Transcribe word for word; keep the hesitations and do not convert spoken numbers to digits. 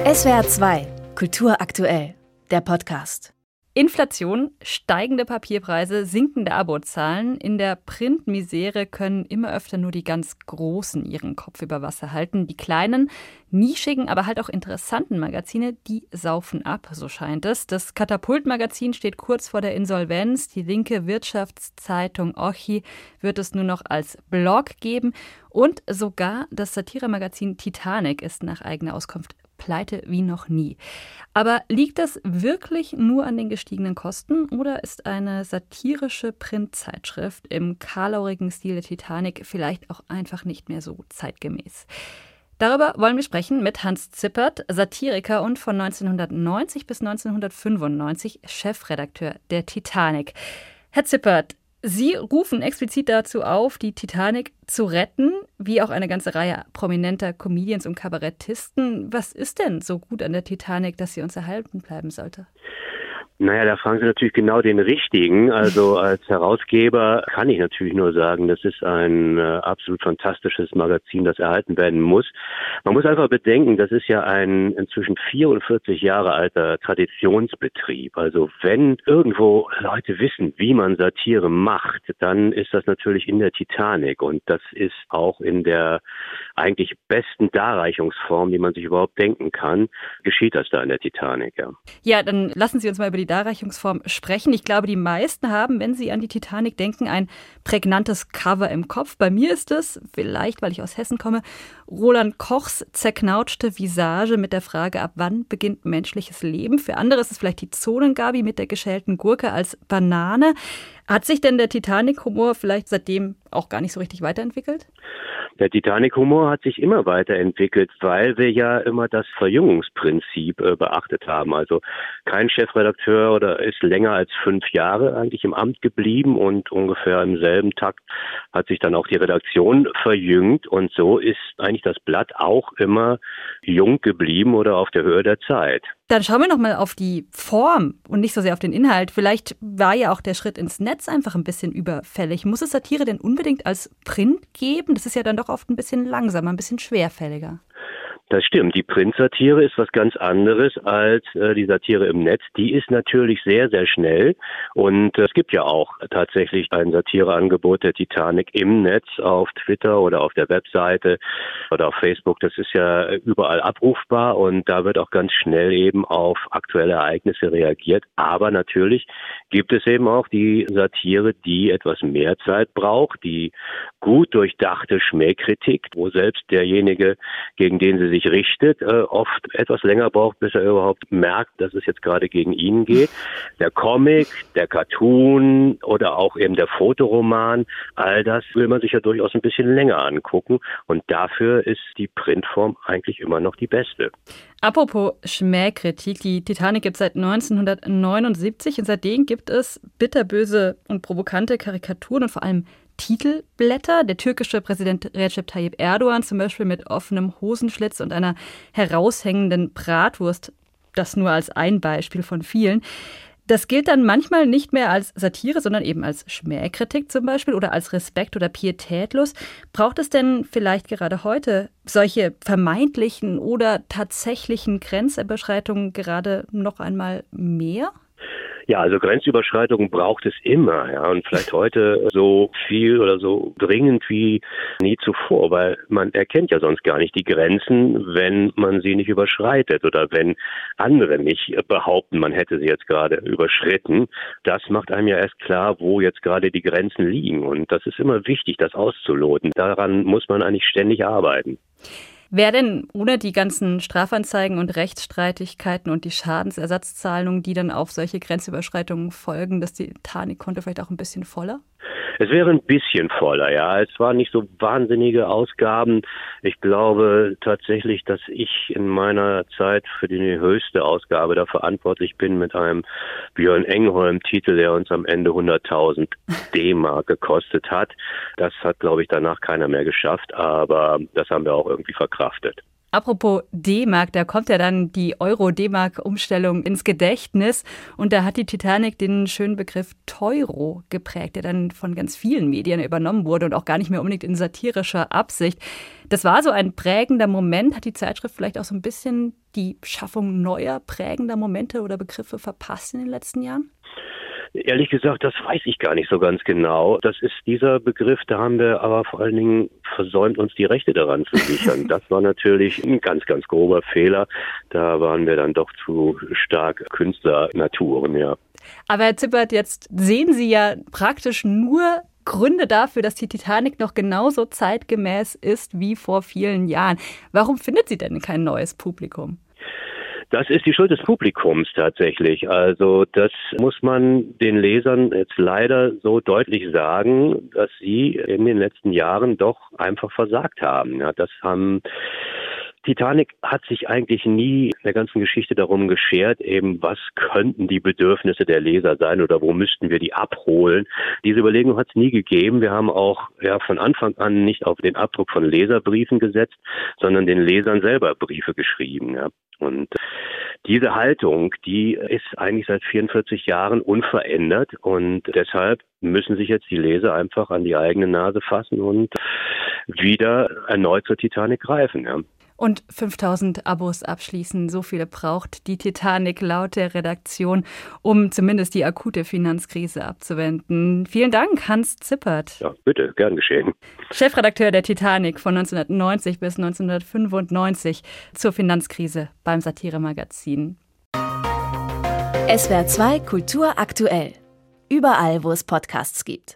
S W R zwei, Kultur aktuell, der Podcast. Inflation, steigende Papierpreise, sinkende Abozahlen. In der Printmisere können immer öfter nur die ganz Großen ihren Kopf über Wasser halten. Die kleinen, nischigen, aber halt auch interessanten Magazine, die saufen ab, so scheint es. Das Katapult-Magazin steht kurz vor der Insolvenz. Die linke Wirtschaftszeitung Ochi wird es nur noch als Blog geben. Und sogar das Satiremagazin Titanic ist nach eigener Auskunft pleite wie noch nie. Aber liegt das wirklich nur an den gestiegenen Kosten oder ist eine satirische Printzeitschrift im karlaurigen Stil der Titanic vielleicht auch einfach nicht mehr so zeitgemäß? Darüber wollen wir sprechen mit Hans Zippert, Satiriker und von neunzehnhundertneunzig bis neunzehnhundertfünfundneunzig Chefredakteur der Titanic. Herr Zippert, Sie rufen explizit dazu auf, die Titanic zu retten, wie auch eine ganze Reihe prominenter Comedians und Kabarettisten. Was ist denn so gut an der Titanic, dass sie uns erhalten bleiben sollte? Naja, da fragen Sie natürlich genau den Richtigen. Also als Herausgeber kann ich natürlich nur sagen, das ist ein äh, absolut fantastisches Magazin, das erhalten werden muss. Man muss einfach bedenken, das ist ja ein inzwischen vierundvierzig Jahre alter Traditionsbetrieb. Also wenn irgendwo Leute wissen, wie man Satire macht, dann ist das natürlich in der Titanic. Und das ist auch in der eigentlich besten Darreichungsform, die man sich überhaupt denken kann, geschieht das da in der Titanic, ja. Ja, dann lassen Sie uns mal über die Darreichungsform sprechen. Ich glaube, die meisten haben, wenn sie an die Titanic denken, ein prägnantes Cover im Kopf. Bei mir ist es, vielleicht weil ich aus Hessen komme, Roland Kochs zerknautschte Visage mit der Frage, ab wann beginnt menschliches Leben. Für andere ist es vielleicht die Zonengabi mit der geschälten Gurke als Banane. Hat sich denn der Titanic-Humor vielleicht seitdem auch gar nicht so richtig weiterentwickelt? Der Titanic-Humor hat sich immer weiterentwickelt, weil wir ja immer das Verjüngungsprinzip äh, beachtet haben. Also kein Chefredakteur oder ist länger als fünf Jahre eigentlich im Amt geblieben und ungefähr im selben Takt hat sich dann auch die Redaktion verjüngt und so ist eigentlich das Blatt auch immer jung geblieben oder auf der Höhe der Zeit. Dann schauen wir noch mal auf die Form und nicht so sehr auf den Inhalt. Vielleicht war ja auch der Schritt ins Netz einfach ein bisschen überfällig. Muss es Satire denn unbedingt als Print geben? Das ist ja dann doch oft ein bisschen langsamer, ein bisschen schwerfälliger. Das stimmt. Die Printsatire ist was ganz anderes als äh, die Satire im Netz. Die ist natürlich sehr, sehr schnell. Und äh, es gibt ja auch tatsächlich ein Satireangebot der Titanic im Netz auf Twitter oder auf der Webseite oder auf Facebook. Das ist ja überall abrufbar und da wird auch ganz schnell eben auf aktuelle Ereignisse reagiert. Aber natürlich gibt es eben auch die Satire, die etwas mehr Zeit braucht, die gut durchdachte Schmähkritik, wo selbst derjenige, gegen den sie sich richtet, äh, oft etwas länger braucht, bis er überhaupt merkt, dass es jetzt gerade gegen ihn geht. Der Comic, der Cartoon oder auch eben der Fotoroman, all das will man sich ja durchaus ein bisschen länger angucken und dafür ist die Printform eigentlich immer noch die beste. Apropos Schmähkritik, die Titanic gibt es seit neunzehnhundertneunundsiebzig und seitdem gibt es bitterböse und provokante Karikaturen und vor allem Titelblätter. Der türkische Präsident Recep Tayyip Erdogan zum Beispiel mit offenem Hosenschlitz und einer heraushängenden Bratwurst. Das nur als ein Beispiel von vielen. Das gilt dann manchmal nicht mehr als Satire, sondern eben als Schmähkritik zum Beispiel oder als Respekt oder pietätlos. Braucht es denn vielleicht gerade heute solche vermeintlichen oder tatsächlichen Grenzüberschreitungen gerade noch einmal mehr? Ja, also Grenzüberschreitungen braucht es immer, ja, und vielleicht heute so viel oder so dringend wie nie zuvor, weil man erkennt ja sonst gar nicht die Grenzen, wenn man sie nicht überschreitet oder wenn andere nicht behaupten, man hätte sie jetzt gerade überschritten. Das macht einem ja erst klar, wo jetzt gerade die Grenzen liegen und das ist immer wichtig, das auszuloten. Daran muss man eigentlich ständig arbeiten. Wäre denn ohne die ganzen Strafanzeigen und Rechtsstreitigkeiten und die Schadensersatzzahlungen, die dann auf solche Grenzüberschreitungen folgen, das Titanic-Konto vielleicht auch ein bisschen voller? Es wäre ein bisschen voller, ja. Es waren nicht so wahnsinnige Ausgaben. Ich glaube tatsächlich, dass ich in meiner Zeit für die höchste Ausgabe da verantwortlich bin mit einem Björn Engholm-Titel, der uns am Ende hunderttausend D-Mark gekostet hat. Das hat, glaube ich, danach keiner mehr geschafft, aber das haben wir auch irgendwie verkraftet. Apropos D-Mark, da kommt ja dann die Euro-D-Mark-Umstellung ins Gedächtnis. Und da hat die Titanic den schönen Begriff Teuro geprägt, der dann von ganz vielen Medien übernommen wurde und auch gar nicht mehr unbedingt in satirischer Absicht. Das war so ein prägender Moment. Hat die Zeitschrift vielleicht auch so ein bisschen die Schaffung neuer prägender Momente oder Begriffe verpasst in den letzten Jahren? Ehrlich gesagt, das weiß ich gar nicht so ganz genau. Das ist dieser Begriff, da haben wir aber vor allen Dingen versäumt, uns die Rechte daran zu sichern. Das war natürlich ein ganz, ganz grober Fehler. Da waren wir dann doch zu stark Künstlernaturen, ja. Aber Herr Zippert, jetzt sehen Sie ja praktisch nur Gründe dafür, dass die Titanic noch genauso zeitgemäß ist wie vor vielen Jahren. Warum findet sie denn kein neues Publikum? Das ist die Schuld des Publikums tatsächlich. Also das muss man den Lesern jetzt leider so deutlich sagen, dass sie in den letzten Jahren doch einfach versagt haben. Ja, das haben Titanic hat sich eigentlich nie in der ganzen Geschichte darum geschert, eben was könnten die Bedürfnisse der Leser sein oder wo müssten wir die abholen. Diese Überlegung hat es nie gegeben. Wir haben auch ja von Anfang an nicht auf den Abdruck von Leserbriefen gesetzt, sondern den Lesern selber Briefe geschrieben. Ja. Und diese Haltung, die ist eigentlich seit vierundvierzig Jahren unverändert und deshalb müssen sich jetzt die Leser einfach an die eigene Nase fassen und wieder erneut zur Titanic greifen. Ja. Und fünftausend Abos abschließen, so viele braucht die Titanic laut der Redaktion, um zumindest die akute Finanzkrise abzuwenden. Vielen Dank, Hans Zippert. Ja, bitte, gern geschehen. Chefredakteur der Titanic von neunzehnhundertneunzig bis neunzehnhundertfünfundneunzig zur Finanzkrise beim Satiremagazin. S W R zwei Kultur aktuell. Überall, wo es Podcasts gibt.